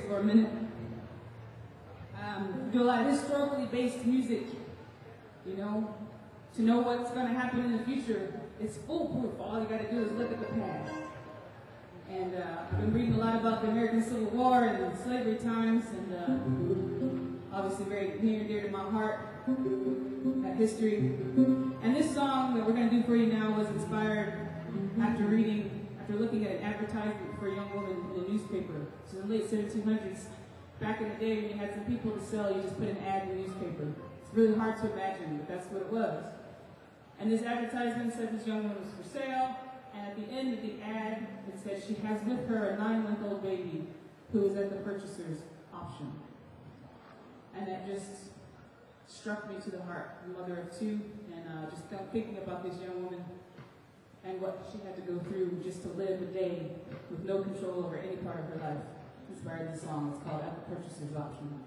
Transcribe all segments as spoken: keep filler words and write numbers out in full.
for a minute. Um, we do a lot of historically based music, you know. To know what's going to happen in the future, it's foolproof. All you got to do is look at the past. And uh, I've been reading a lot about the American Civil War and slavery times, and uh, obviously very near and dear to my heart, that history. And this song that we're going to do for you now was inspired after reading, after looking at an advertisement for a young woman in a newspaper. So in the late seventeen hundreds, back in the day when you had some people to sell, you just put an ad in the newspaper. It's really hard to imagine, but that's what it was. And this advertisement said this young woman was for sale, and at the end of the ad, it said she has with her a nine-month-old baby who is at the purchaser's option. And that just struck me to the heart, a mother of two, and uh, just thinking about this young woman and what she had to go through just to live a day with no control over any part of her life. Inspired this song. It's called At the Purchaser's Option.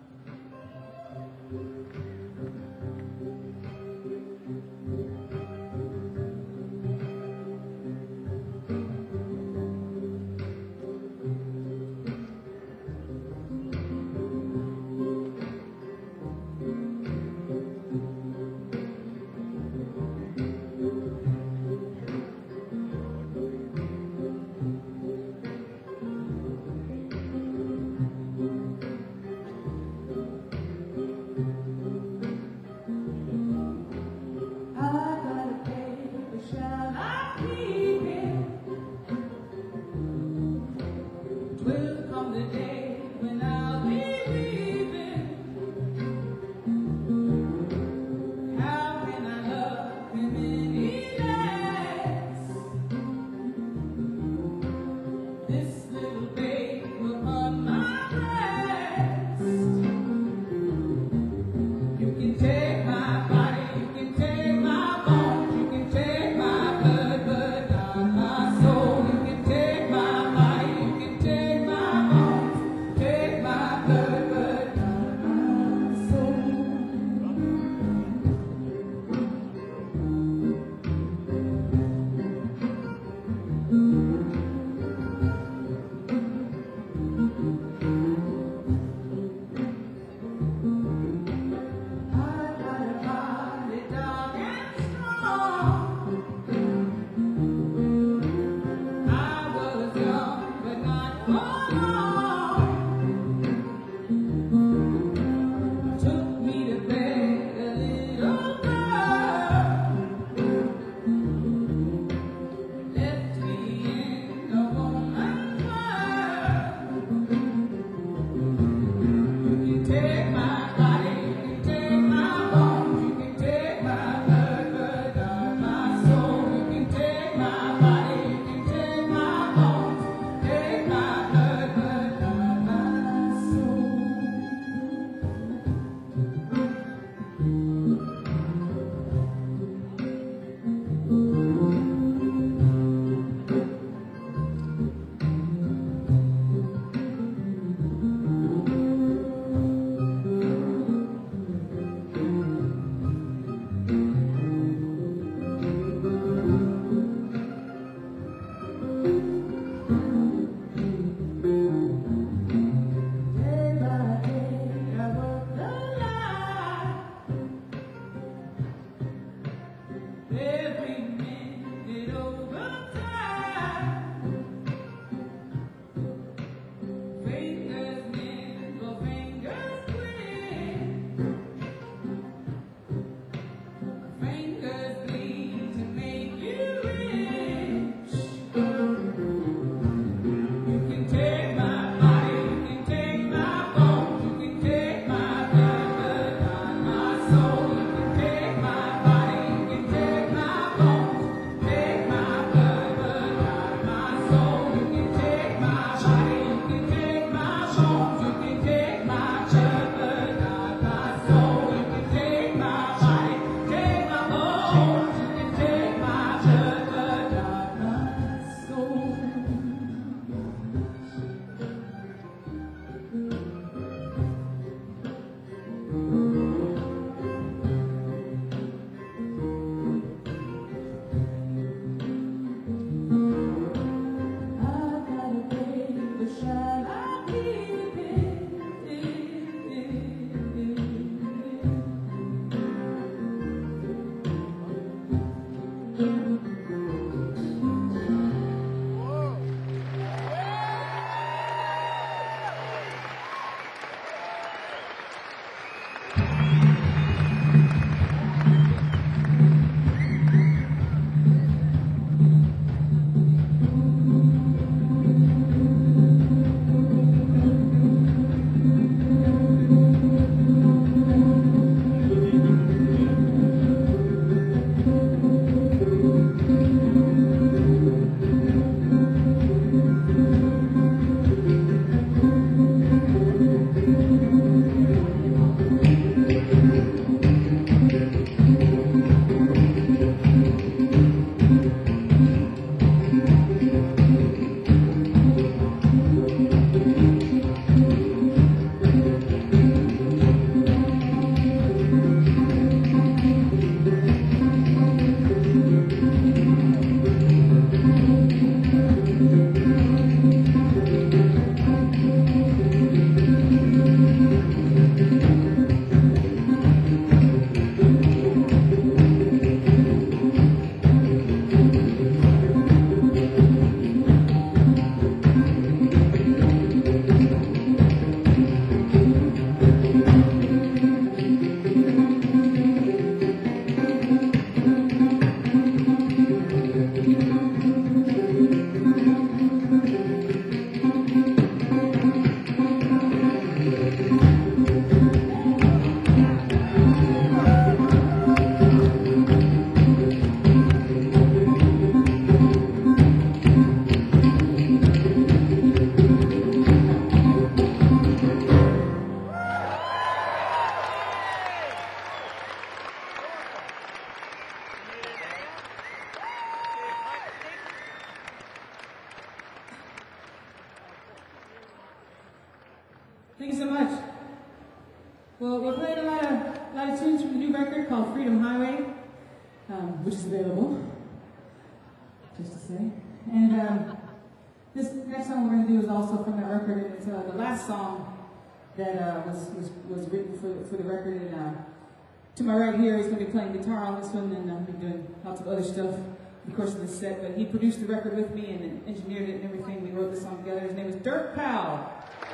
Thank you so much. Well, we're playing a lot of, a lot of tunes from the new record called Freedom Highway, um, which is available, just to say. And um, this next song we're going to do is also from that record, and it's uh, the last song that uh, was, was was written for, for the record. And uh, to my right here, he's going to be playing guitar on this one, and I'll be doing lots of other stuff in the course of this set. But he produced the record with me and engineered it and everything. We wrote this song together. His name is Dirk Powell.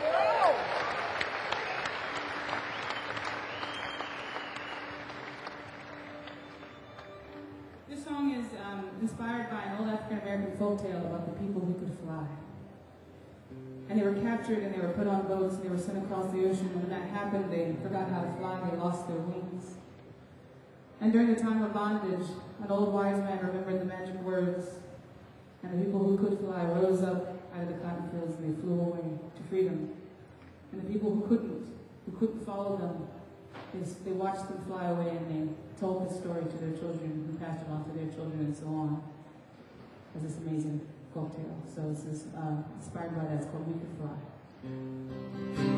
This song is um, inspired by an old African-American folktale about the people who could fly. And they were captured and they were put on boats and they were sent across the ocean. And when that happened, they forgot how to fly, they lost their wings. And during the time of bondage, an old wise man remembered the magic words. And the people who could fly rose up out of the cotton fields and they flew away to freedom. And the people who couldn't, who couldn't follow them, they, they watched them fly away and they told the story to their children who passed it on to their children and so on. As this amazing folktale. So this is uh, inspired by that. It's called We Could Fly.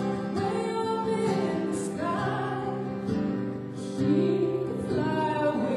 She could fly away.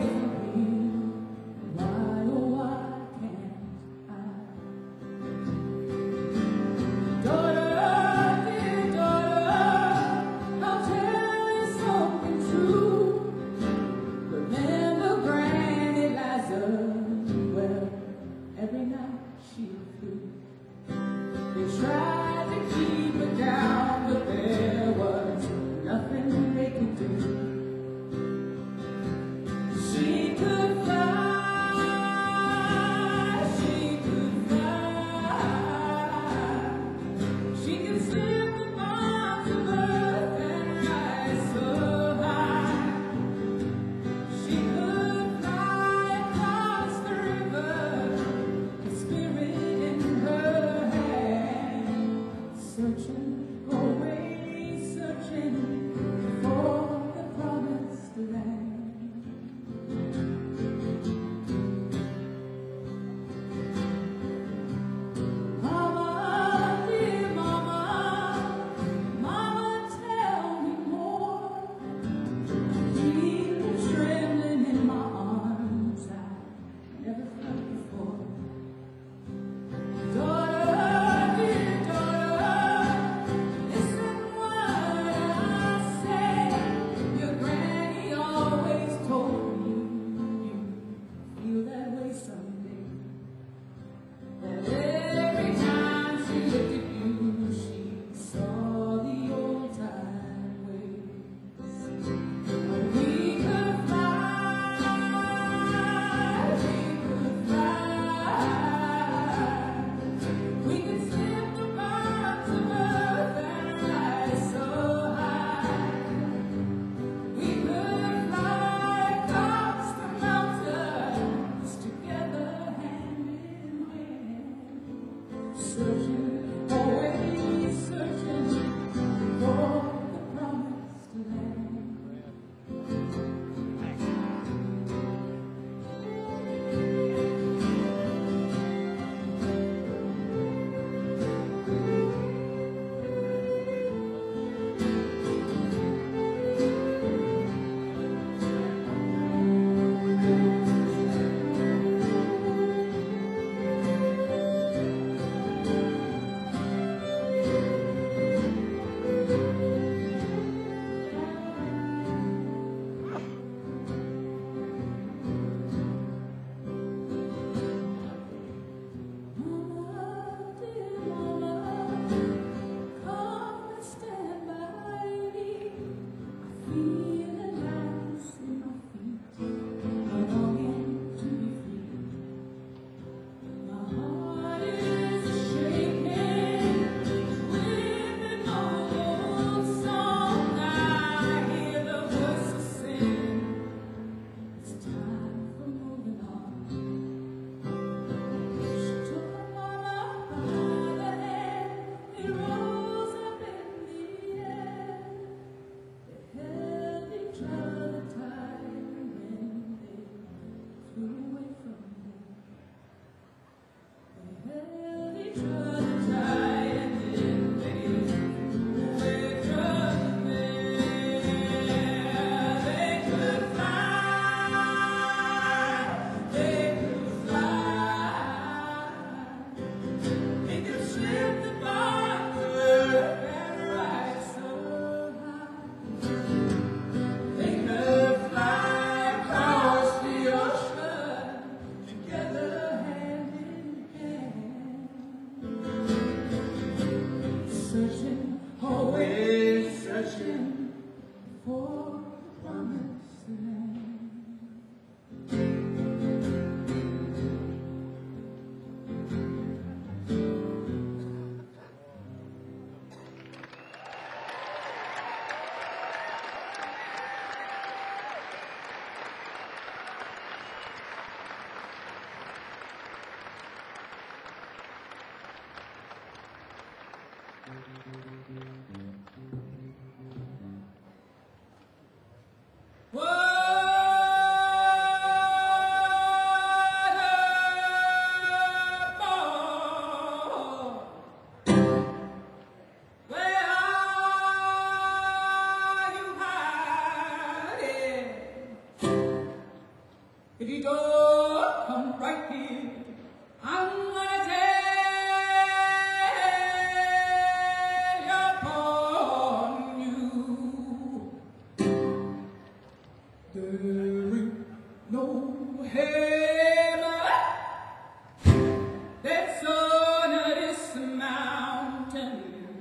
If you don't come right here, I'm gonna tell upon you. There ain't no heaven that's on this mountain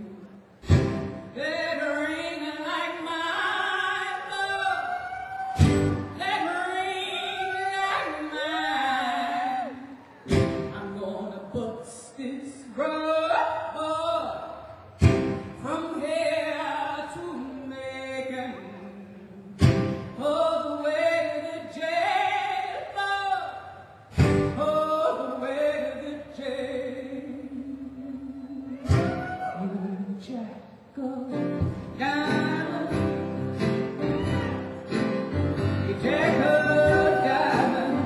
that ring like my love. This road from here to Macon, all the way to jail, all the way to jail. You Jack go down, you Jack go down.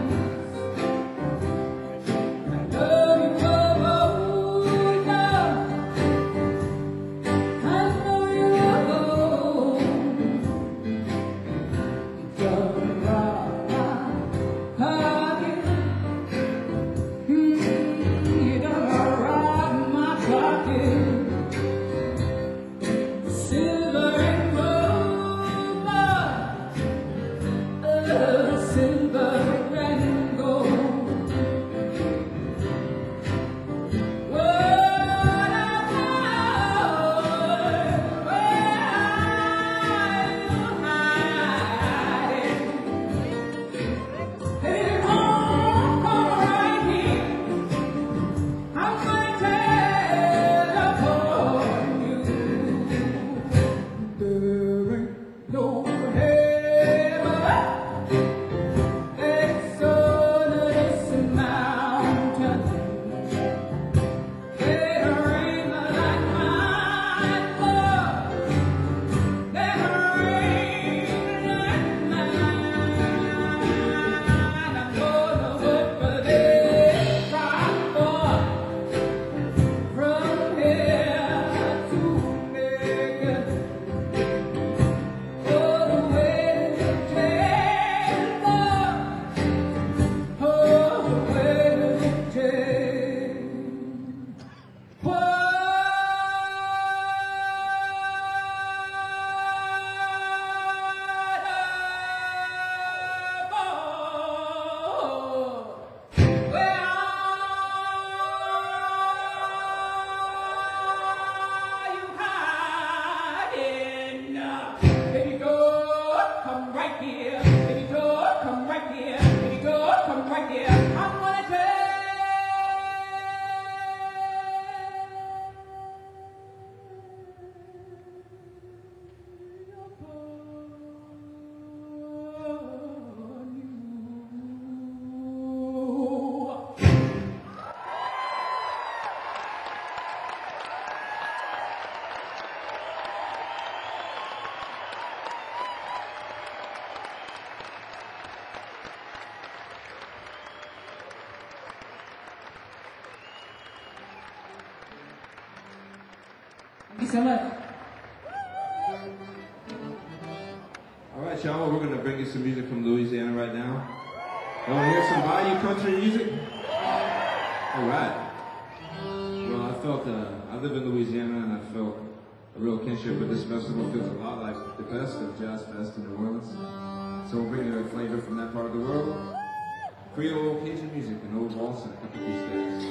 Thank you so much. All right, y'all, we're going to bring you some music from Louisiana right now. Want to hear some Bayou country music? All right. Well, I felt, uh, I live in Louisiana, and I felt a real kinship with this festival. It feels a lot like the best of Jazz Fest in New Orleans. So we'll bring you a flavor from that part of the world. Creole Cajun music and old waltz and a couple of these days.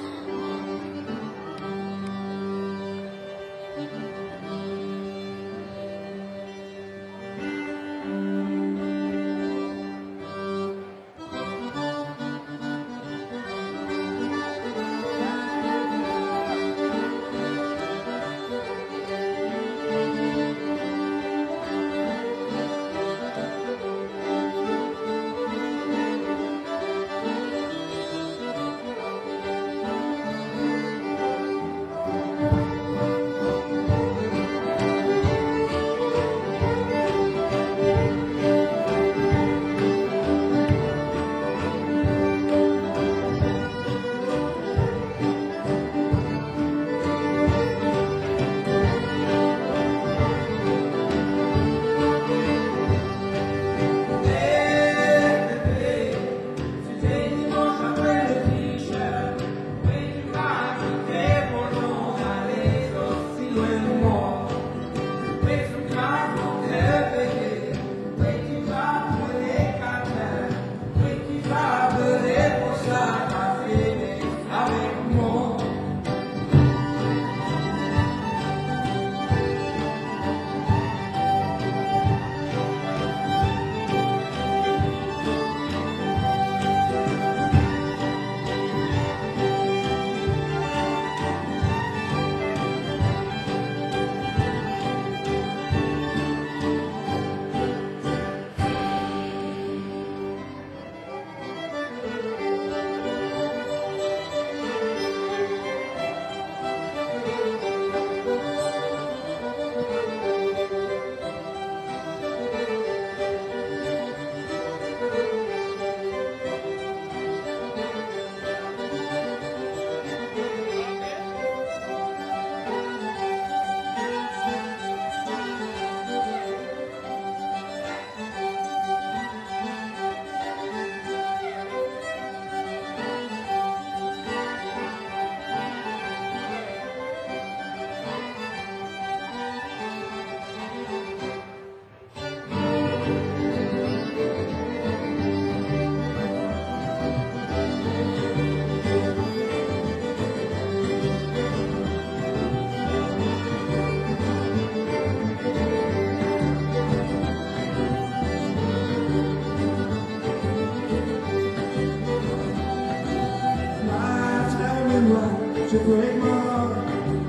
to break my heart.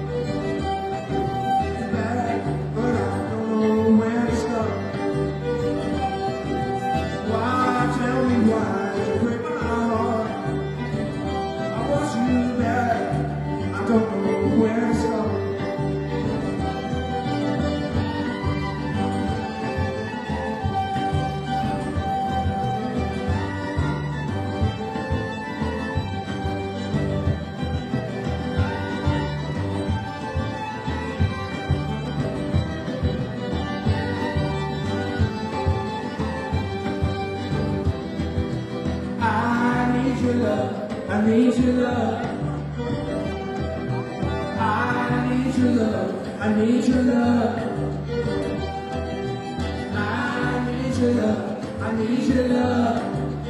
It's bad, but I don't know where to start. Why, tell me why to break my heart? I want you back, I don't know where to start. I need your love, I need your love, I need your love, I need your love, I need your love,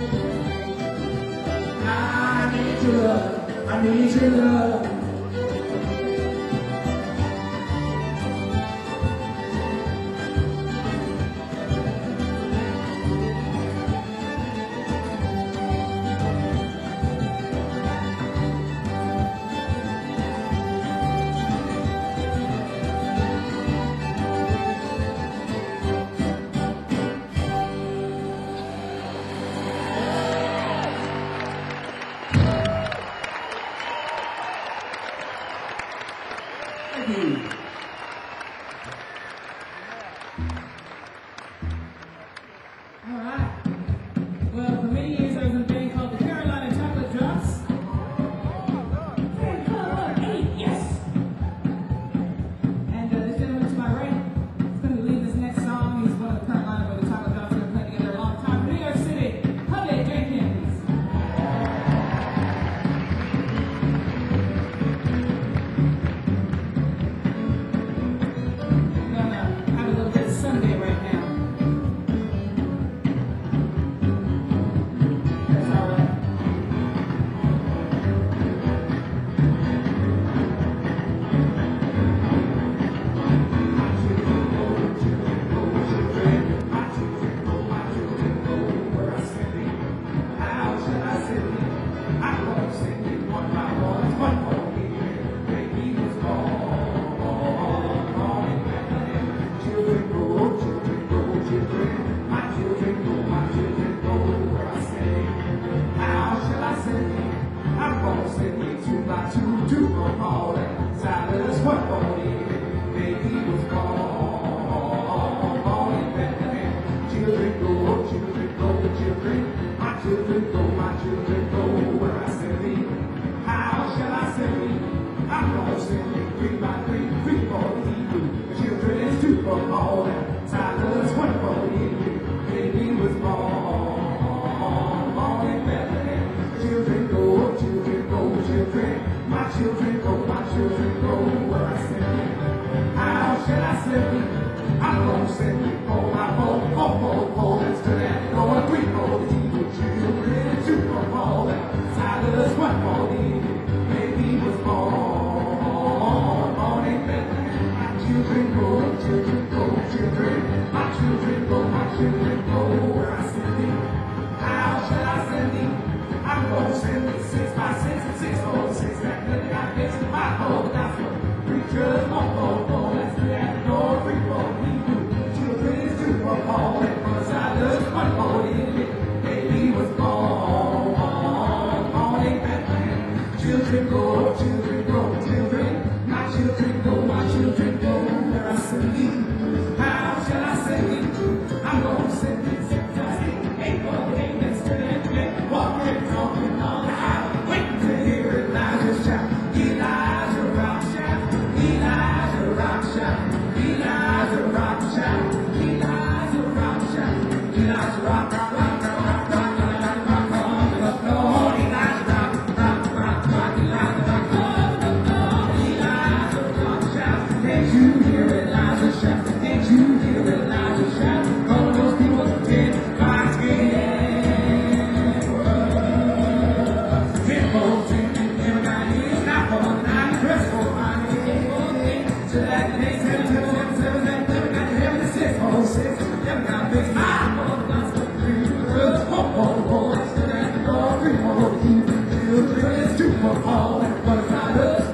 I need your love, I need your love. Thank you. All right. Well, for many years I was in a band called the Carolina Chocolate Drops. And color eight, yes. And uh, this gentleman to my right is going to lead this next song. He's one of the Carolina where the Chocolate Drops have been playing together a long time. New York City, Public Jenkins. Children go, children go, children, my children go, my children go, where I send you. How shall I send you? I'm gonna send you six times. Ain't no thing that's turning today. Walking, talking on the highway, waiting to hear Elijah shout. Elijah rock shout, Elijah rock shout, Elijah rock shout, Elijah rock shout, Elijah rock, rock, rock, rock, rock, rock, Elijah rock, rock, rock, rock, Elijah rock, rock, rock, rock, Elijah rock, rock, rock, rock, Elijah rock shout. Can't you hear Elijah shout? Can't you hear Elijah shout? All those people get my skin. People singing, everybody is not for the night, dress for my name. So that makes seven, seven, seven, seven, seven, seven, got to heaven, six, oh, six, seven, got big, five, four, gospel, three, four, four, four, so that the door, three, four, two, children, it's two, four, four, but it's not us.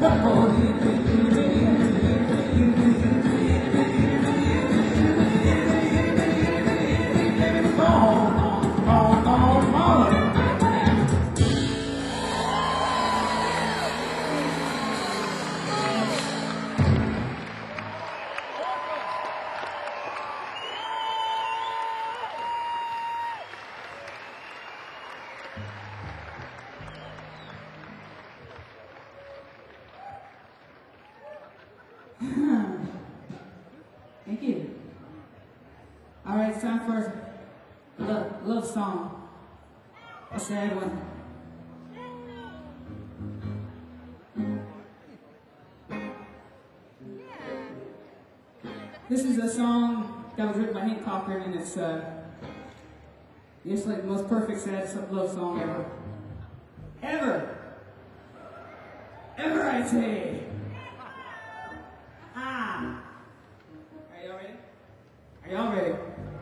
Thank you. All right, it's time for a love, love song. A sad one. This is a song that was written by Hank Cochran, and it's uh, it's like the most perfect sad love song ever. Ever. Ever, I say. Ah. Are y'all ready? Are y'all ready?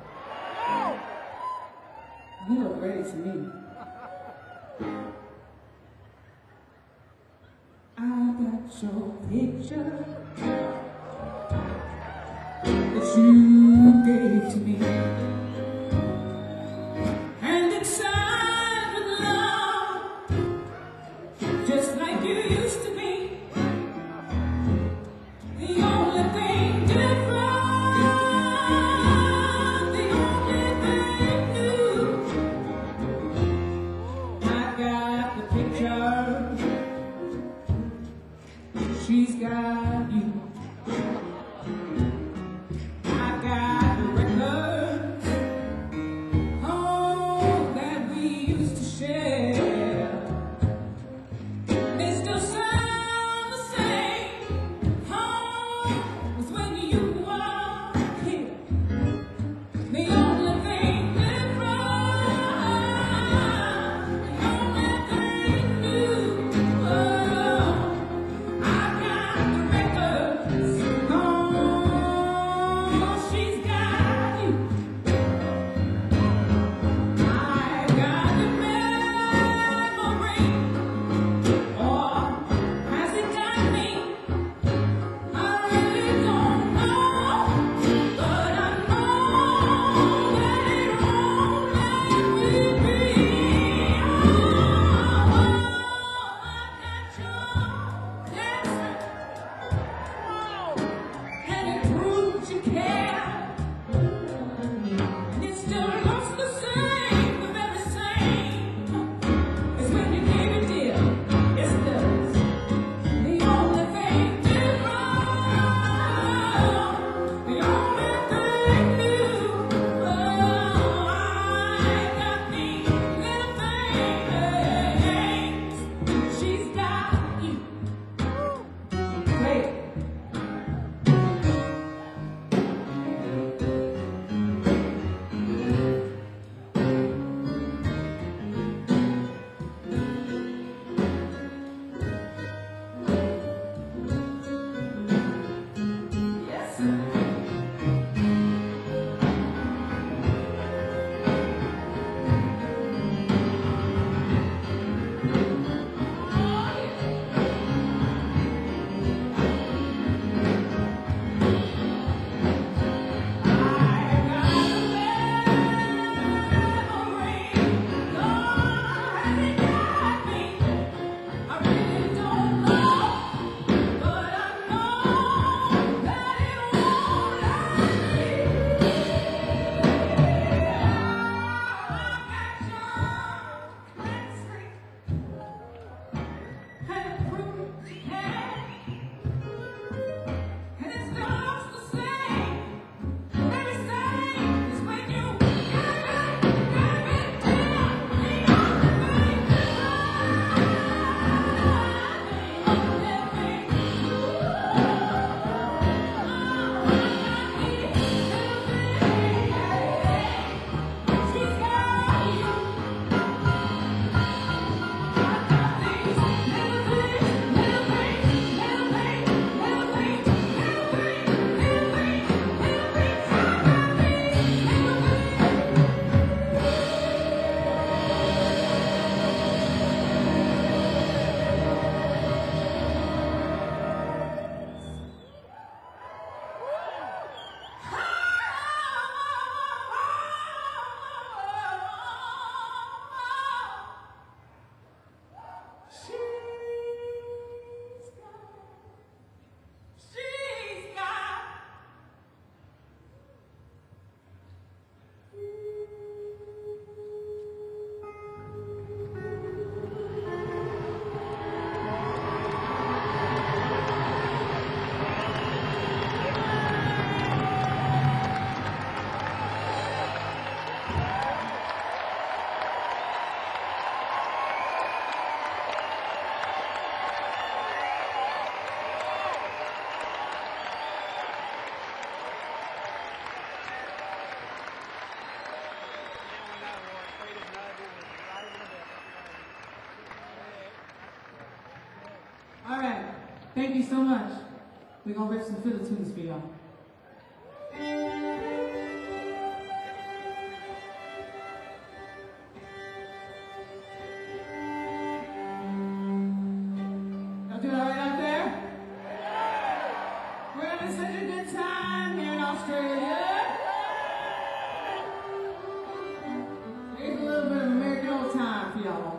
You look ready to me. I got your picture that you gave to me, and it's signed with love, just like you used to be. The only thing different, the only thing new, I got the picture, she's got you. I got the record, All right. Thank you so much. We're going to rip some fiddle tunes for y'all. Y'all doing all right out there? We're having such a good time here in Australia. Here's a little bit of American old time for y'all.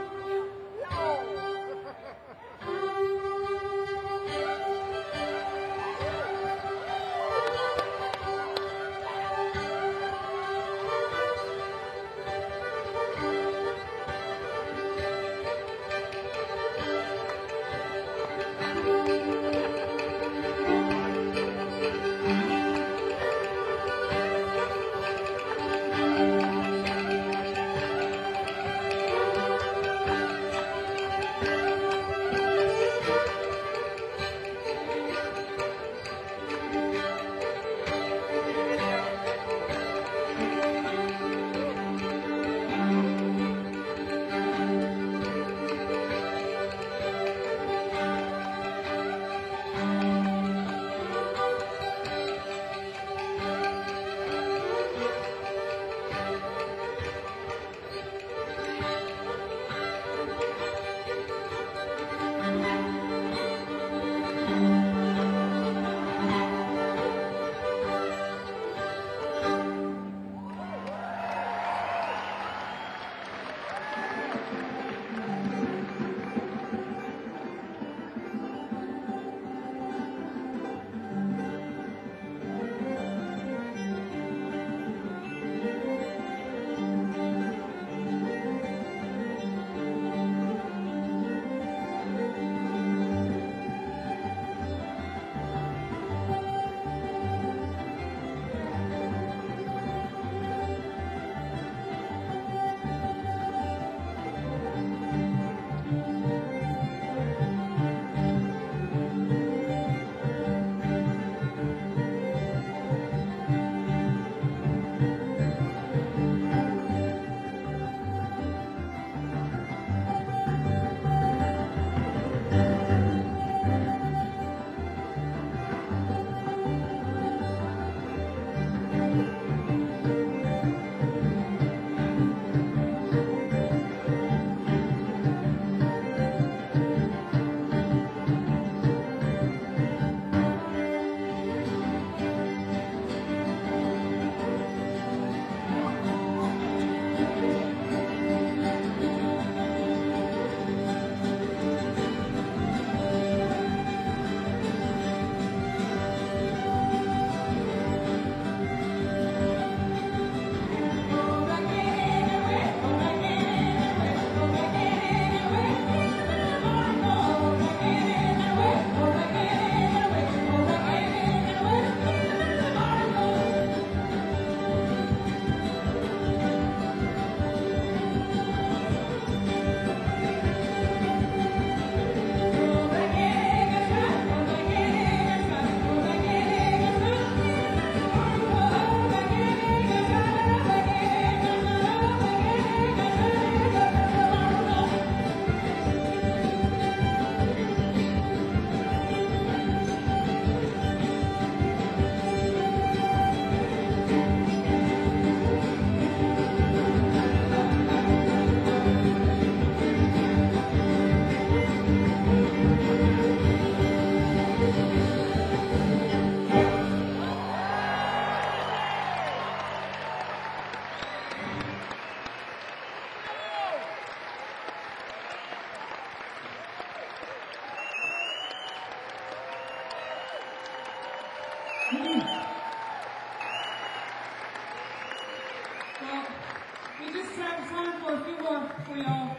Well, we just have time for a few more for y'all.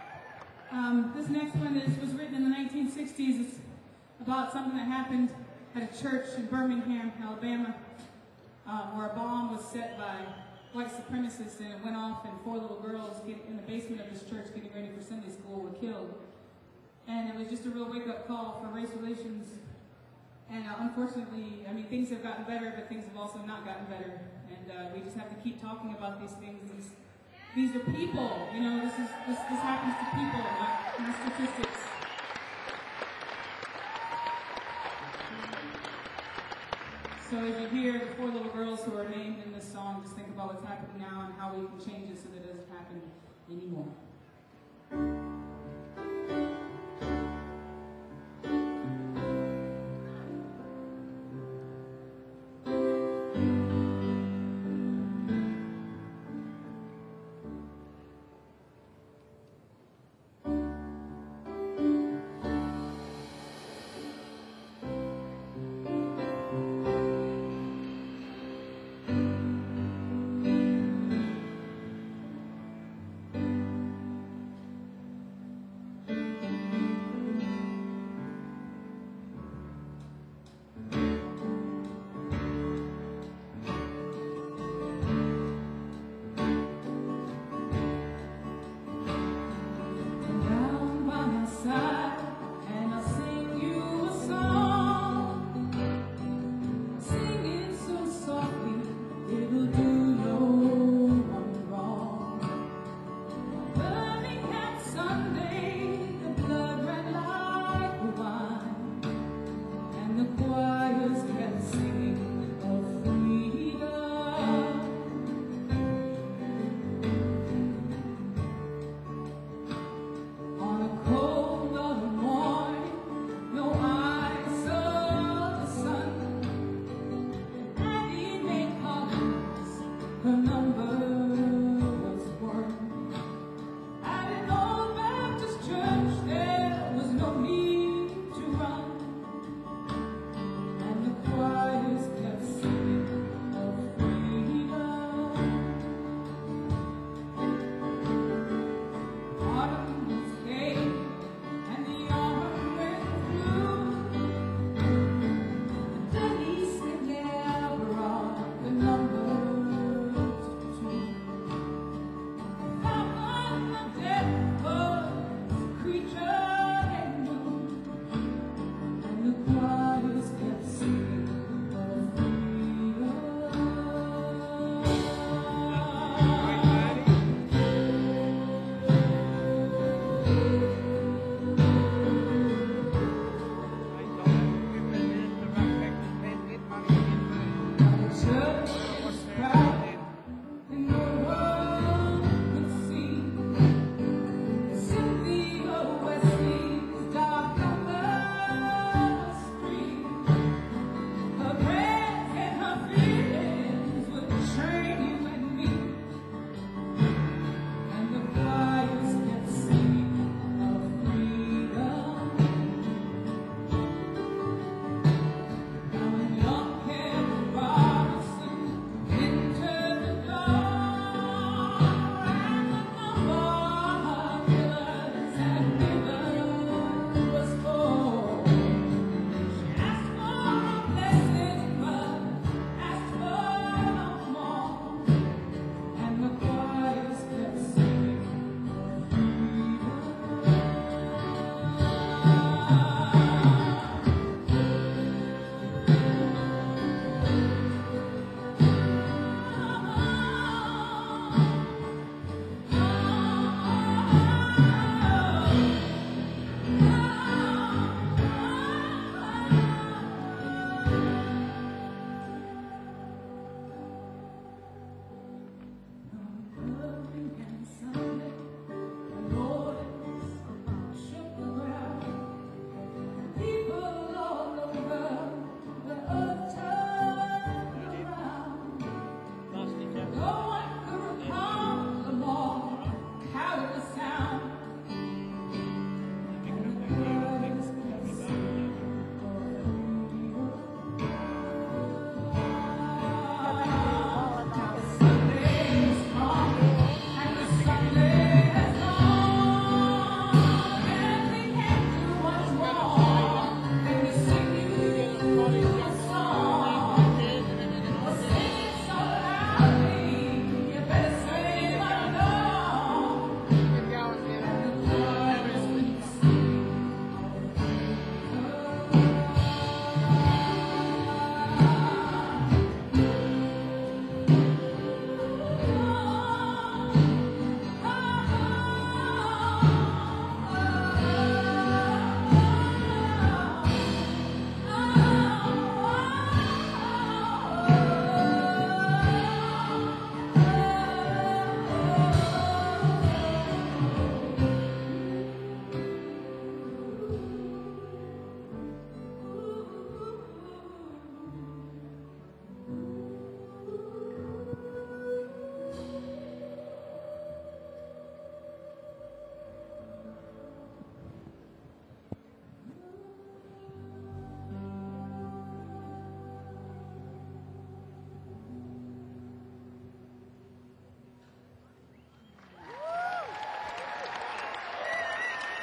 Um, this next one is, was written in the nineteen sixties. It's about something that happened at a church in Birmingham, Alabama, um, where a bomb was set by white supremacists, and it went off, and four little girls get in the basement of this church getting ready for Sunday school were killed. And it was just a real wake-up call for race relations. And uh, unfortunately, I mean, things have gotten better, but things have also not gotten better. And uh, we just have to keep talking about these things. These, these are people, you know, this, is, this, this happens to people, not, not statistics. So as you hear the four little girls who are named in this song, just think about what's happening now and how we can change it so that it doesn't happen anymore.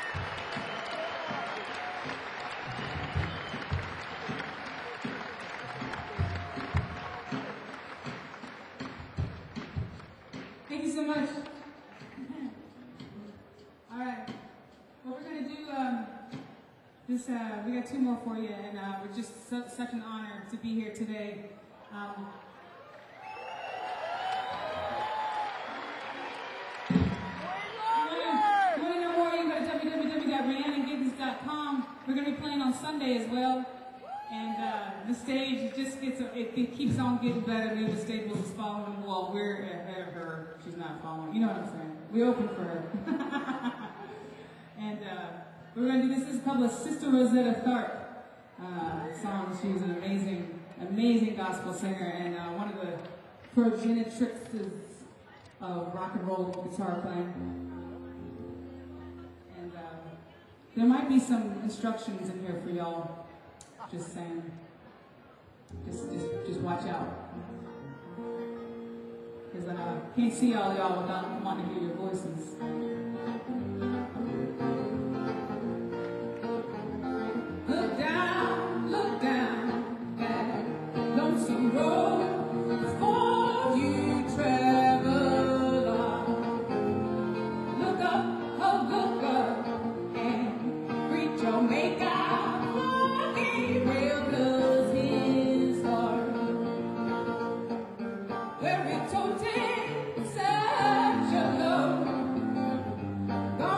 Thank you so much. All right. Well, we're going to do um, this. Uh, we got two more for you, and uh, we're just su- such an honor to be here today. Um, you want to know more? You can go to w w w dot rhiannon giddens dot com. We're going to be playing on Sunday as well. And uh, the stage just gets, it, it keeps on getting better. Maybe the Staples is following. Well, we're ahead of her. She's not following. You know what I'm saying? We open for her. And uh, we're going to do this. This is called the Sister Rosetta Tharpe uh, song. She's an amazing, amazing gospel singer and uh, one of the progenitrixes of rock and roll guitar playing. And uh, there might be some instructions in here for y'all. Just saying. Just, just, just watch out. Because I uh, can't see all y'all without wanting to hear your voices. Look down, look down at Lonesome Road before you travel on. Look up, oh look up, and greet your maker. Real cause his heart, where it told him such a love.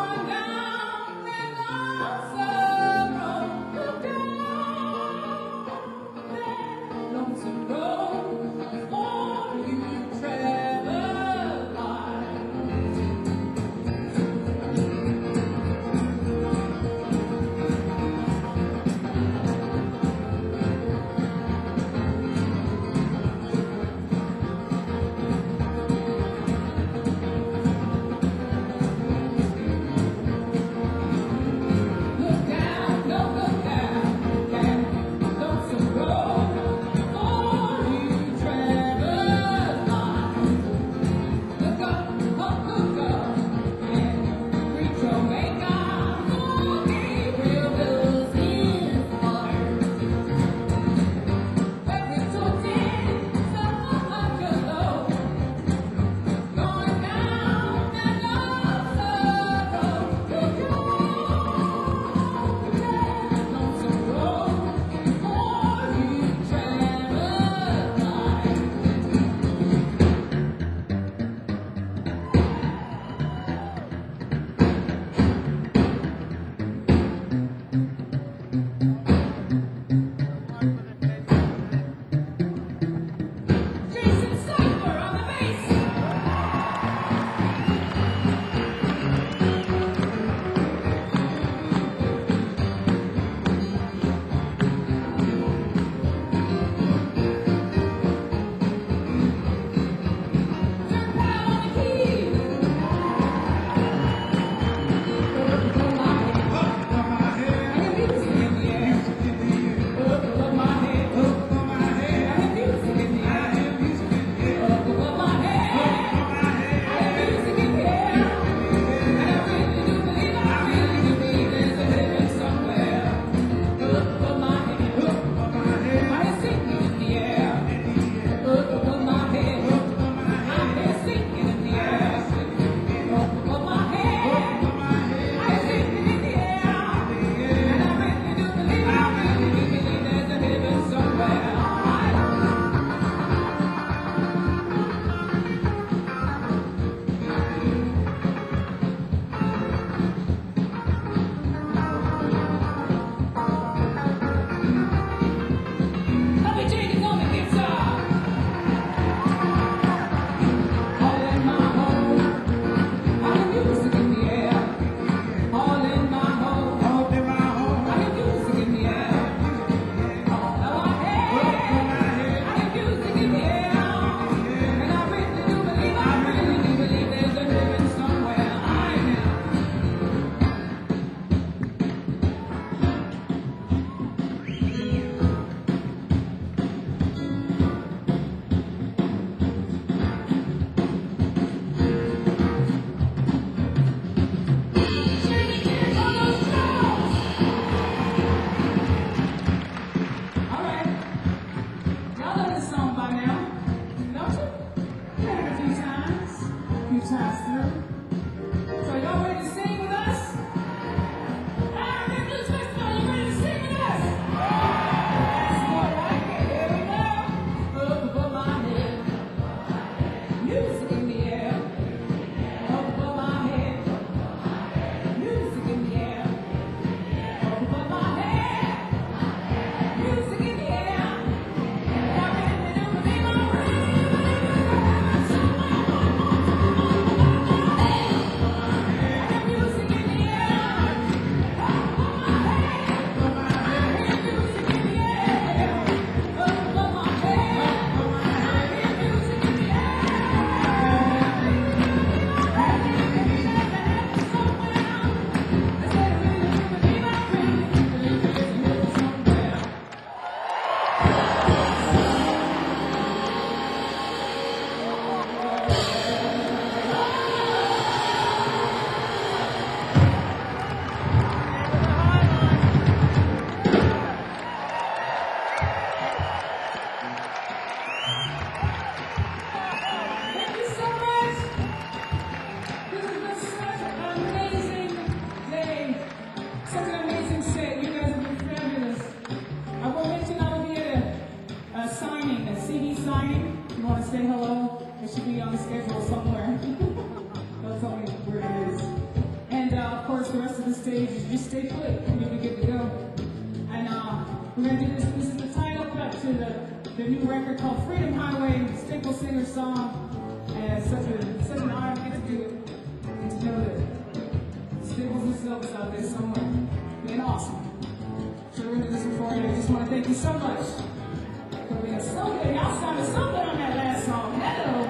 just, just stay put, and you'll be good to go. And uh, we're gonna do this. This is the title cut to the, the new record called Freedom Highway, Staple Singer song. And it's such a such an honor to get to do it. And to know that Staples and Silvis out there somewhere being awesome. So we're gonna do this before you. I just want to thank you so much for being so good. Y'all sounded so good on that last song. Hello.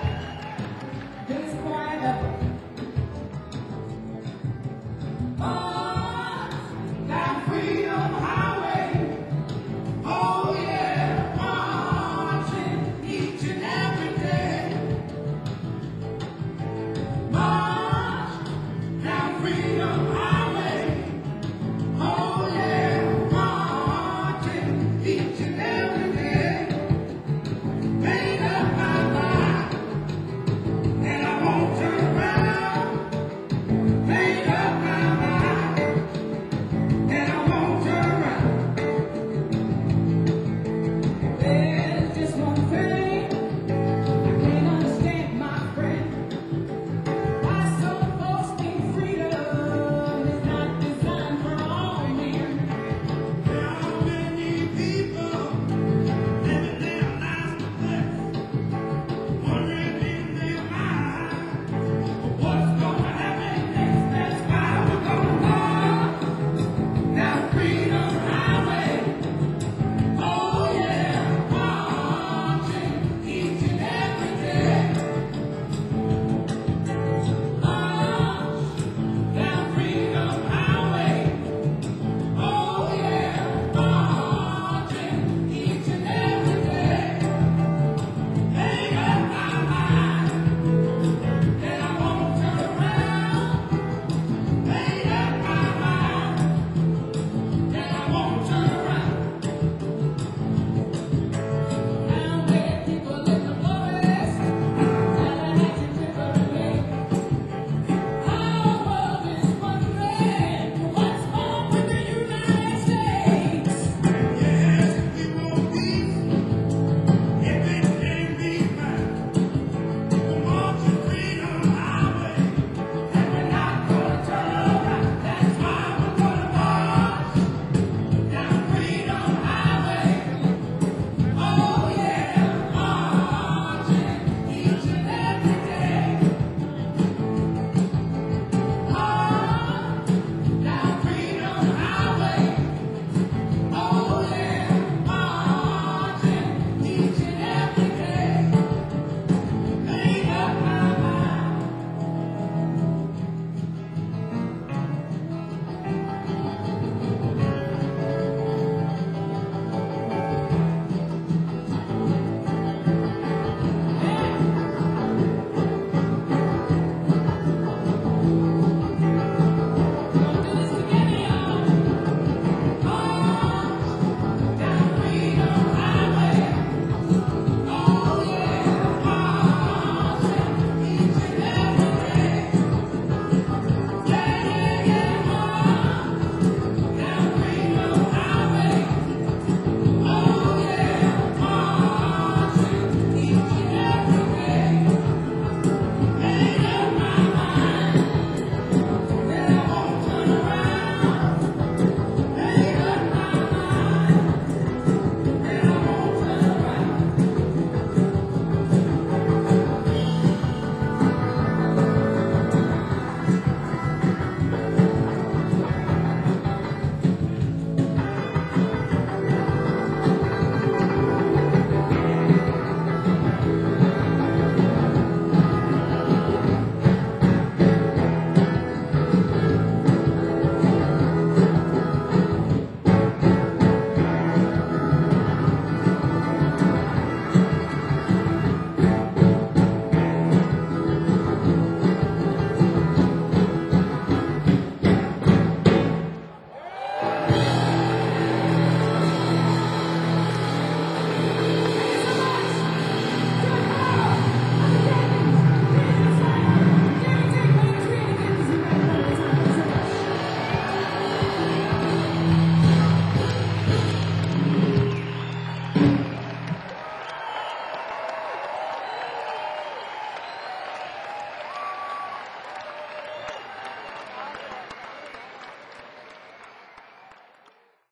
Biggest choir ever. Oh.